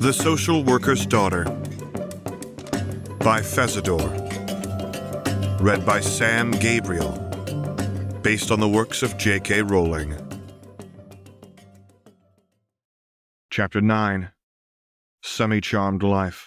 The Social Worker's Daughter by Fezador. Read by Sam Gabriel. Based on the works of J.K. Rowling. Chapter 9. Semi-Charmed Life.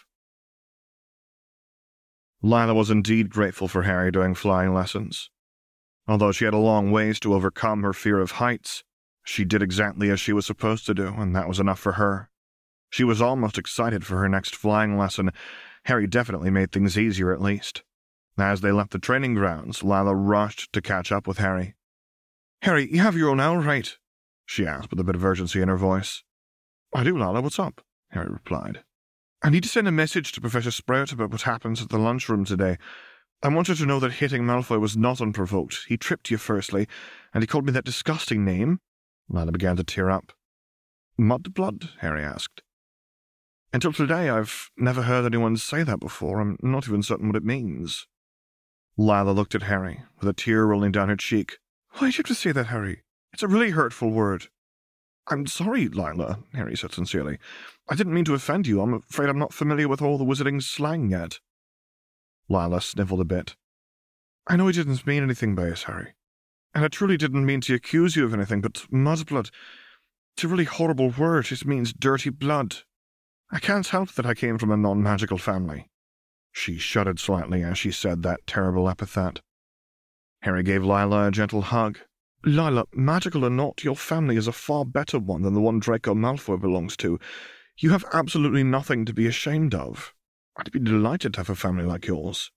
Lila was indeed grateful for Harry doing flying lessons. Although she had a long ways to overcome her fear of heights, she did exactly as she was supposed to do, and that was enough for her. She was almost excited for her next flying lesson. Harry definitely made things easier, at least. As they left the training grounds, Lila rushed to catch up with Harry. "Harry, you have your own owl, right?" she asked with a bit of urgency in her voice. "I do, Lila. What's up?" Harry replied. "I need to send a message to Professor Sprout about what happened at the lunchroom today. I want her to know that hitting Malfoy was not unprovoked. He tripped you, firstly, and he called me that disgusting name." Lila began to tear up. "Mudblood?" Harry asked. "Until today, I've never heard anyone say that before. I'm not even certain what it means." Lila looked at Harry, with a tear rolling down her cheek. "Why'd you have to say that, Harry? It's a really hurtful word." "I'm sorry, Lila," Harry said sincerely. "I didn't mean to offend you. I'm afraid I'm not familiar with all the wizarding slang yet." Lila sniffled a bit. "I know he didn't mean anything by it, Harry. And I truly didn't mean to accuse you of anything, but mudblood, it's a really horrible word. It means dirty blood. I can't help that I came from a non-magical family." She shuddered slightly as she said that terrible epithet. Harry gave Lila a gentle hug. "Lila, magical or not, your family is a far better one than the one Draco Malfoy belongs to. You have absolutely nothing to be ashamed of. I'd be delighted to have a family like yours."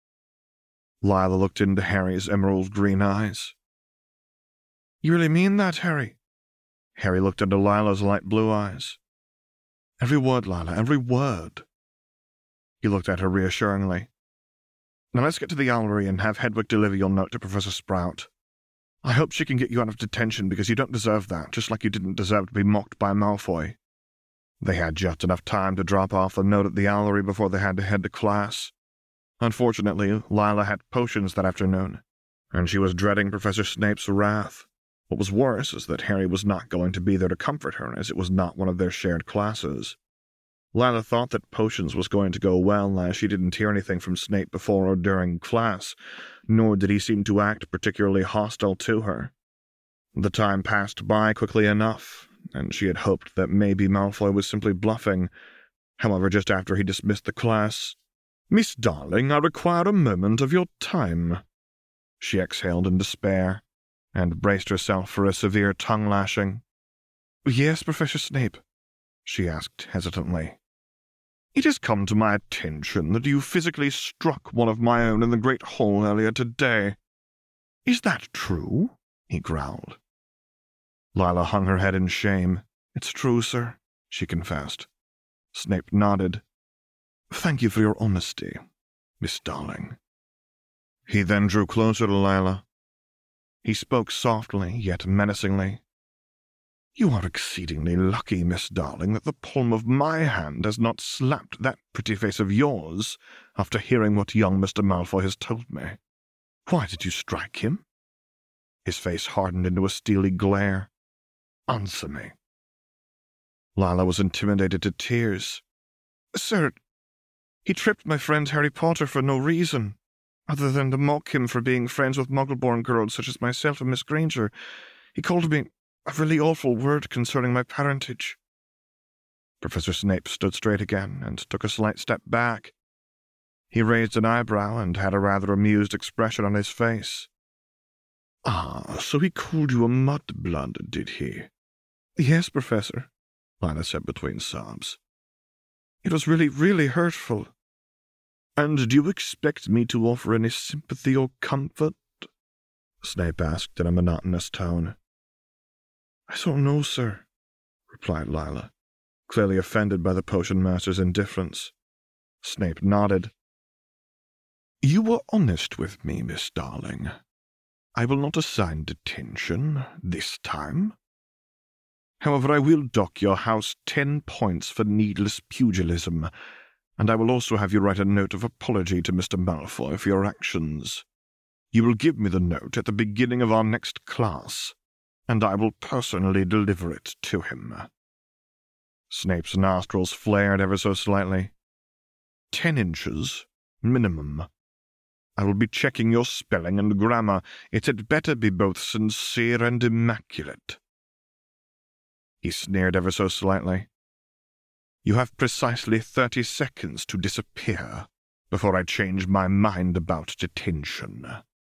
Lila looked into Harry's emerald green eyes. "You really mean that, Harry?" Harry looked into Lila's light blue eyes. "Every word, Lila, every word." He looked at her reassuringly. "Now let's get to the owlery and have Hedwig deliver your note to Professor Sprout. I hope she can get you out of detention because you don't deserve that, just like you didn't deserve to be mocked by Malfoy." They had just enough time to drop off the note at the owlery before they had to head to class. Unfortunately, Lila had potions that afternoon, and she was dreading Professor Snape's wrath. What was worse is that Harry was not going to be there to comfort her, as it was not one of their shared classes. Lila thought that potions was going to go well, as she didn't hear anything from Snape before or during class, nor did he seem to act particularly hostile to her. The time passed by quickly enough, and she had hoped that maybe Malfoy was simply bluffing. However, just after he dismissed the class, "Miss Darling, I require a moment of your time." She exhaled in despair, and braced herself for a severe tongue-lashing. "Yes, Professor Snape?" she asked hesitantly. "It has come to my attention that you physically struck one of my own in the Great Hall earlier today. Is that true?" he growled. Lila hung her head in shame. "It's true, sir," she confessed. Snape nodded. "Thank you for your honesty, Miss Darling." He then drew closer to Lila. He spoke softly, yet menacingly. "You are exceedingly lucky, Miss Darling, that the palm of my hand has not slapped that pretty face of yours after hearing what young Mr. Malfoy has told me. Why did you strike him?" His face hardened into a steely glare. "Answer me." Lila was intimidated to tears. "Sir, he tripped my friend Harry Potter for no reason, other than to mock him for being friends with Muggle-born girls such as myself and Miss Granger. He called me a really awful word concerning my parentage." Professor Snape stood straight again and took a slight step back. He raised an eyebrow and had a rather amused expression on his face. "Ah, so he called you a mudblood, did he?" "Yes, Professor," Lila said between sobs. "It was really, really hurtful." "And do you expect me to offer any sympathy or comfort?" Snape asked in a monotonous tone. "I don't know, sir," replied Lila, clearly offended by the potion master's indifference. Snape nodded. "You were honest with me, Miss Darling. I will not assign detention this time. However, I will dock your house 10 points for needless pugilism, and I will also have you write a note of apology to Mr. Malfoy for your actions. You will give me the note at the beginning of our next class, and I will personally deliver it to him." Snape's nostrils flared ever so slightly. 10 inches, minimum. I will be checking your spelling and grammar. It had better be both sincere and immaculate. He sneered ever so slightly. You have precisely 30 seconds to disappear before I change my mind about detention.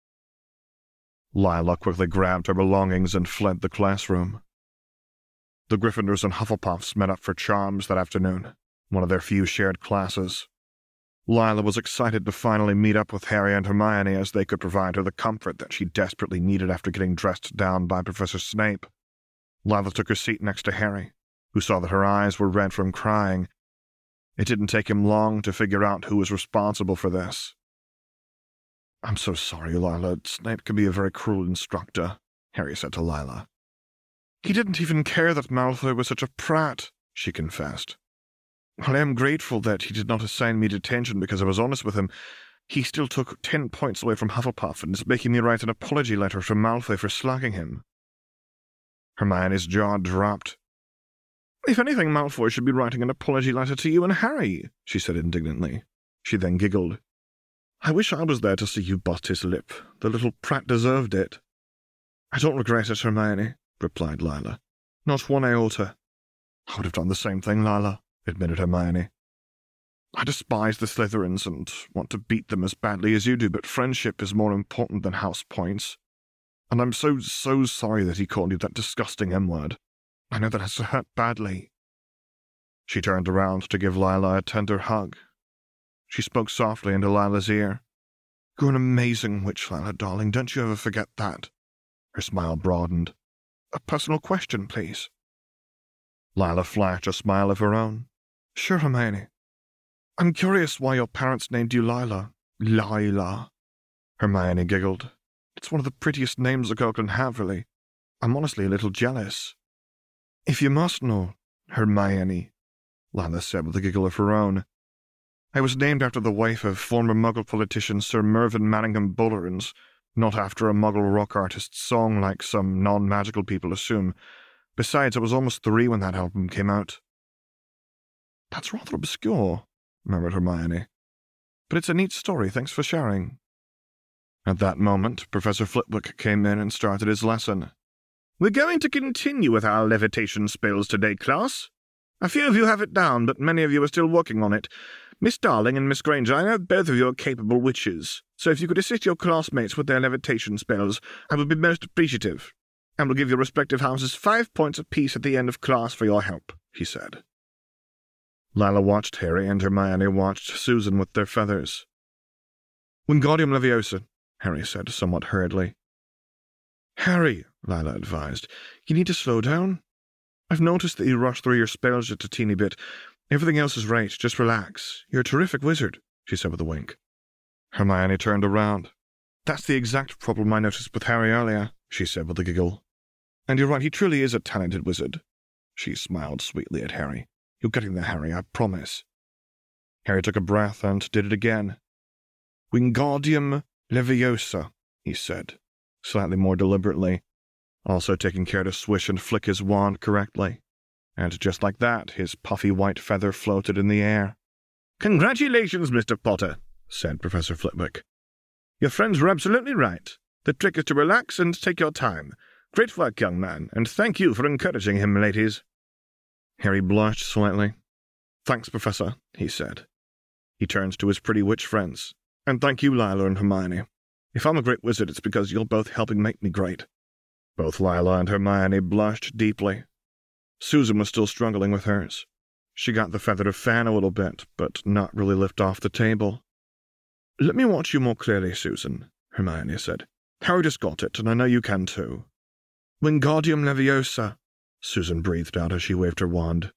Lila quickly grabbed her belongings and fled the classroom. The Gryffindors and Hufflepuffs met up for charms that afternoon, one of their few shared classes. Lila was excited to finally meet up with Harry and Hermione, as they could provide her the comfort that she desperately needed after getting dressed down by Professor Snape. Lila took her seat next to Harry, who saw that her eyes were red from crying. It didn't take him long to figure out who was responsible for this. I'm so sorry, Lila. Snape can be a very cruel instructor, Harry said to Lila. He didn't even care that Malfoy was such a prat, she confessed. While I am grateful that he did not assign me detention because I was honest with him, he still took 10 points away from Hufflepuff and is making me write an apology letter to Malfoy for slagging him. Hermione's jaw dropped. If anything, Malfoy should be writing an apology letter to you and Harry, she said indignantly. She then giggled. I wish I was there to see you bust his lip. The little prat deserved it. I don't regret it, Hermione, replied Lila. Not one iota. I would have done the same thing, Lila, admitted Hermione. I despise the Slytherins and want to beat them as badly as you do, but friendship is more important than house points. And I'm so sorry that he called you that disgusting M-word. I know that has to hurt badly. She turned around to give Lila a tender hug. She spoke softly into Lila's ear. You're an amazing witch, Lila, darling. Don't you ever forget that. Her smile broadened. A personal question, please. Lila flashed a smile of her own. Sure, Hermione. I'm curious why your parents named you Lila. Lila. Hermione giggled. It's one of the prettiest names a girl can have, really. I'm honestly a little jealous. If you must know, Hermione, Lila said with a giggle of her own, I was named after the wife of former Muggle politician Sir Mervyn Manningham Buller, and not after a Muggle rock artist's song like some non-magical people assume. Besides, I was almost 3 when that album came out. That's rather obscure, murmured Hermione. But it's a neat story, thanks for sharing. At that moment, Professor Flitwick came in and started his lesson. We're going to continue with our levitation spells today, class. A few of you have it down, but many of you are still working on it. Miss Darling and Miss Granger, I know both of you are capable witches, so if you could assist your classmates with their levitation spells, I would be most appreciative, and will give your respective houses 5 points apiece at the end of class for your help, he said. Lila watched Harry, and Hermione watched Susan with their feathers. Wingardium Leviosa, Harry said, somewhat hurriedly. Harry, Lila advised, you need to slow down. I've noticed that you rush through your spells just a teeny bit. Everything else is right, just relax. You're a terrific wizard, she said with a wink. Hermione turned around. That's the exact problem I noticed with Harry earlier, she said with a giggle. And you're right, he truly is a talented wizard. She smiled sweetly at Harry. You're getting there, Harry, I promise. Harry took a breath and did it again. Wingardium Leviosa, he said, slightly more deliberately, also taking care to swish and flick his wand correctly. And just like that, his puffy white feather floated in the air. Congratulations, Mr. Potter, said Professor Flitwick. Your friends were absolutely right. The trick is to relax and take your time. Great work, young man, and thank you for encouraging him, ladies. Harry blushed slightly. Thanks, Professor, he said. He turned to his pretty witch friends. And thank you, Lila and Hermione. If I'm a great wizard, it's because you're both helping make me great. Both Lila and Hermione blushed deeply. Susan was still struggling with hers. She got the feather to fan a little bit, but not really lift off the table. Let me watch you more clearly, Susan, Hermione said. Harry just got it, and I know you can too. Wingardium Leviosa, Susan breathed out as she waved her wand.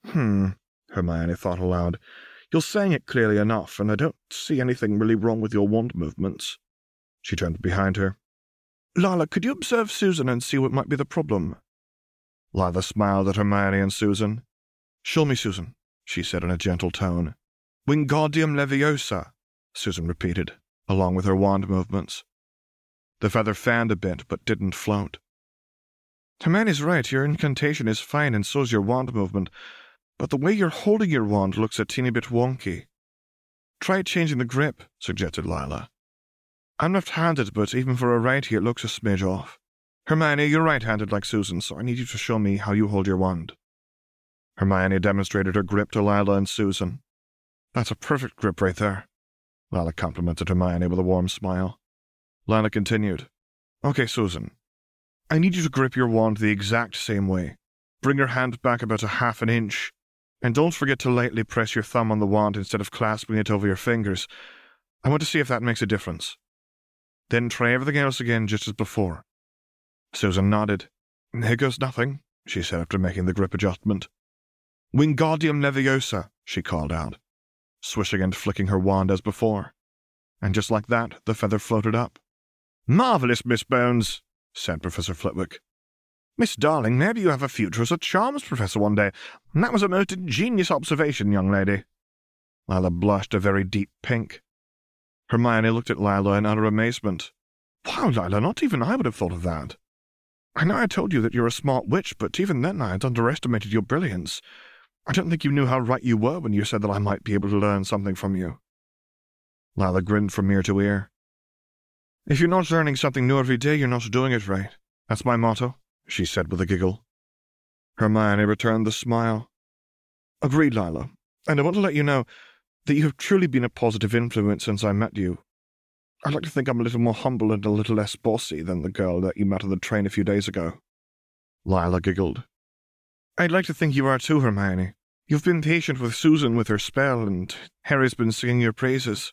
Hermione thought aloud. You're saying it clearly enough, and I don't see anything really wrong with your wand movements. She turned behind her. Lila, could you observe Susan and see what might be the problem? Lila smiled at Hermione and Susan. Show me, Susan, she said in a gentle tone. Wingardium Leviosa, Susan repeated, along with her wand movements. The feather fanned a bit, but didn't float. Hermione's right, your incantation is fine and so's your wand movement, but the way you're holding your wand looks a teeny bit wonky. Try changing the grip, suggested Lila. I'm left-handed, but even for a righty it looks a smidge off. Hermione, you're right-handed like Susan, so I need you to show me how you hold your wand. Hermione demonstrated her grip to Lila and Susan. That's a perfect grip right there. Lila complimented Hermione with a warm smile. Lila continued. Okay, Susan. I need you to grip your wand the exact same way. Bring your hand back about a half an inch, and don't forget to lightly press your thumb on the wand instead of clasping it over your fingers. I want to see if that makes a difference. Then try everything else again just as before. Susan nodded. Here goes nothing, she said after making the grip adjustment. Wingardium Leviosa, she called out, swishing and flicking her wand as before. And just like that, the feather floated up. Marvellous, Miss Bones, said Professor Flitwick. Miss Darling, maybe you have a future as a charms professor one day. That was a most ingenious observation, young lady. Lila blushed a very deep pink. Hermione looked at Lila in utter amazement. Wow, Lila, not even I would have thought of that. I know I told you that you're a smart witch, but even then I had underestimated your brilliance. I don't think you knew how right you were when you said that I might be able to learn something from you. Lila grinned from ear to ear. If you're not learning something new every day, you're not doing it right. That's my motto, she said with a giggle. Hermione returned the smile. Agreed, Lila, and I want to let you know that you have truly been a positive influence since I met you. I'd like to think I'm a little more humble and a little less bossy than the girl that you met on the train a few days ago. Lila giggled. I'd like to think you are too, Hermione. You've been patient with Susan with her spell, and Harry's been singing your praises.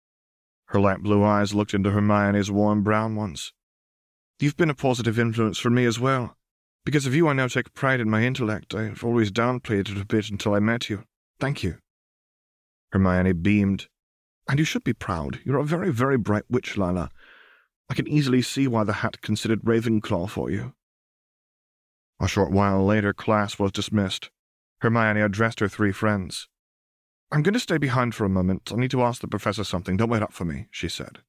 Her light blue eyes looked into Hermione's warm brown ones. You've been a positive influence for me as well. Because of you, I now take pride in my intellect. I've always downplayed it a bit until I met you. Thank you. Hermione beamed. And you should be proud. You're a very, very bright witch, Lila. I can easily see why the hat considered Ravenclaw for you. A short while later, class was dismissed. Hermione addressed her three friends. I'm going to stay behind for a moment. I need to ask the professor something. Don't wait up for me, she said.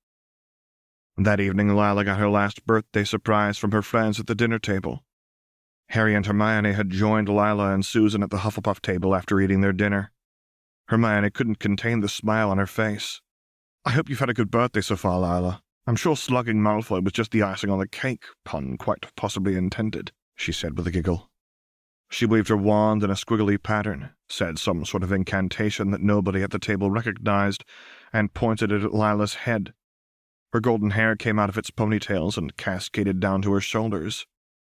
That evening, Lila got her last birthday surprise from her friends at the dinner table. Harry and Hermione had joined Lila and Susan at the Hufflepuff table after eating their dinner. Hermione couldn't contain the smile on her face. I hope you've had a good birthday so far, Lila. I'm sure slugging Malfoy was just the icing on the cake, pun quite possibly intended, she said with a giggle. She waved her wand in a squiggly pattern, said some sort of incantation that nobody at the table recognized, and pointed it at Lila's head. Her golden hair came out of its ponytails and cascaded down to her shoulders.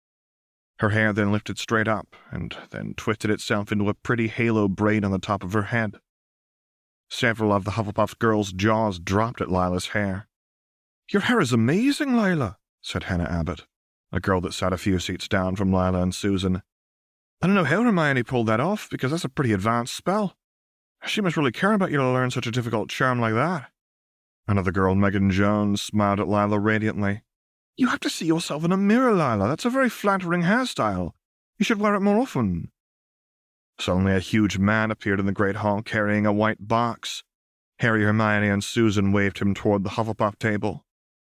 Her hair then lifted straight up, and then twisted itself into a pretty halo braid on the top of her head. Several of the Hufflepuff girls' jaws dropped at Lila's hair. Your hair is amazing, Lila, said Hannah Abbott, a girl that sat a few seats down from Lila and Susan. I don't know how Hermione pulled that off, because that's a pretty advanced spell. She must really care about you to learn such a difficult charm like that. Another girl, Megan Jones, smiled at Lila radiantly. You have to see yourself in a mirror, Lila. That's a very flattering hairstyle. You should wear it more often. Suddenly a huge man appeared in the great hall carrying a white box. Harry, Hermione, and Susan waved him toward the Hufflepuff table.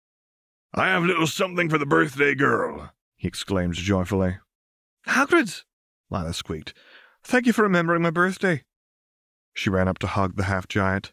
I have a little something for the birthday girl, he exclaimed joyfully. Hagrid, Lila squeaked. Thank you for remembering my birthday. She ran up to hug the half-giant.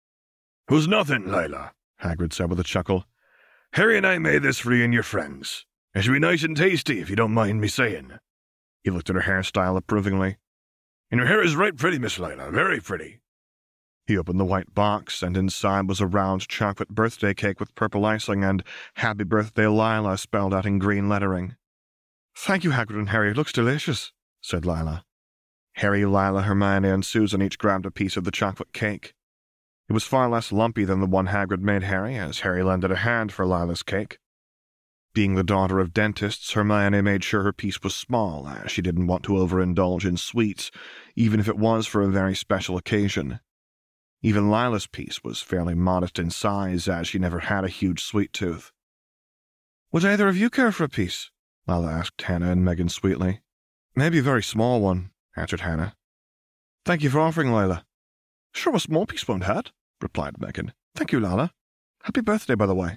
It was nothing, Lila, Hagrid said with a chuckle. Harry and I made this for you and your friends. It should be nice and tasty, if you don't mind me saying. He looked at her hairstyle approvingly. And your hair is right pretty, Miss Lila, very pretty. He opened the white box, and inside was a round chocolate birthday cake with purple icing and Happy Birthday Lila spelled out in green lettering. Thank you, Hagrid and Harry. It looks delicious, said Lila. Harry, Lila, Hermione, and Susan each grabbed a piece of the chocolate cake. It was far less lumpy than the one Hagrid made Harry, as Harry lended a hand for Lila's cake. Being the daughter of dentists, Hermione made sure her piece was small, as she didn't want to overindulge in sweets, even if it was for a very special occasion. Even Lila's piece was fairly modest in size, as she never had a huge sweet tooth. Would either of you care for a piece? Lila asked Hannah and Megan sweetly. Maybe a very small one, answered Hannah. Thank you for offering, Lila. Sure, a small piece won't hurt, replied Megan. Thank you, Lila. Happy birthday, by the way.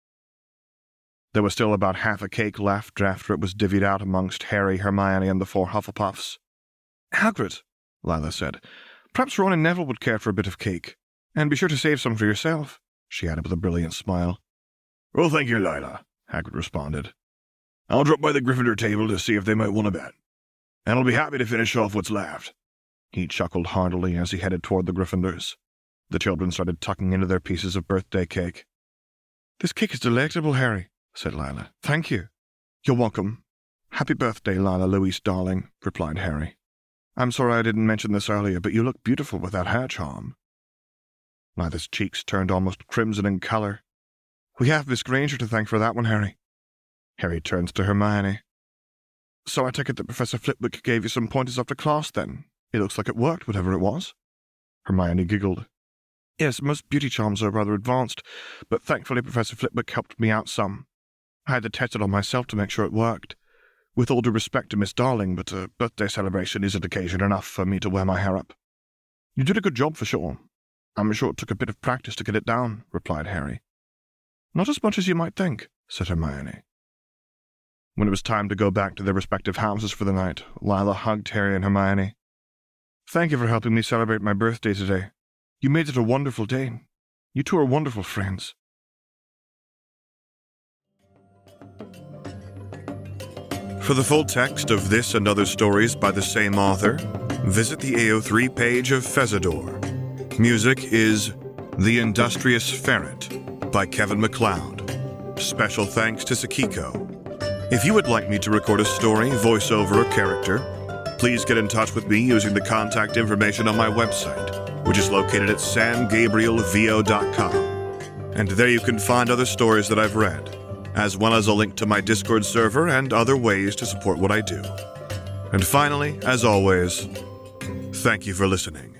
There was still about half a cake left after it was divvied out amongst Harry, Hermione, and the four Hufflepuffs. Hagrid, Lila said. Perhaps Ron and Neville would care for a bit of cake. And be sure to save some for yourself, she added with a brilliant smile. Well, thank you, Lila, Hagrid responded. I'll drop by the Gryffindor table to see if they might want a bet. And I'll be happy to finish off what's left. He chuckled heartily as he headed toward the Gryffindors. The children started tucking into their pieces of birthday cake. This cake is delectable, Harry, said Lila. Thank you. You're welcome. Happy birthday, Lila Louise, darling, replied Harry. I'm sorry I didn't mention this earlier, but you look beautiful with that hair charm. Lila's cheeks turned almost crimson in color. We have Miss Granger to thank for that one, Harry. Harry turns to Hermione. So I take it that Professor Flitwick gave you some pointers after class, then? It looks like it worked, whatever it was. Hermione giggled. Yes, most beauty charms are rather advanced, but thankfully Professor Flitwick helped me out some. I had to test it on myself to make sure it worked. With all due respect to Miss Darling, but a birthday celebration isn't occasion enough for me to wear my hair up. You did a good job for sure. I'm sure it took a bit of practice to get it down, replied Harry. Not as much as you might think, said Hermione. When it was time to go back to their respective houses for the night, Lila hugged Harry and Hermione. Thank you for helping me celebrate my birthday today. You made it a wonderful day. You two are wonderful friends. For the full text of this and other stories by the same author, visit the AO3 page of Fezador. Music is The Industrious Ferret by Kevin MacLeod. Special thanks to Sakiko. If you would like me to record a story, voiceover, or character, please get in touch with me using the contact information on my website, which is located at samgabrielvo.com. And there you can find other stories that I've read, as well as a link to my Discord server and other ways to support what I do. And finally, as always, thank you for listening.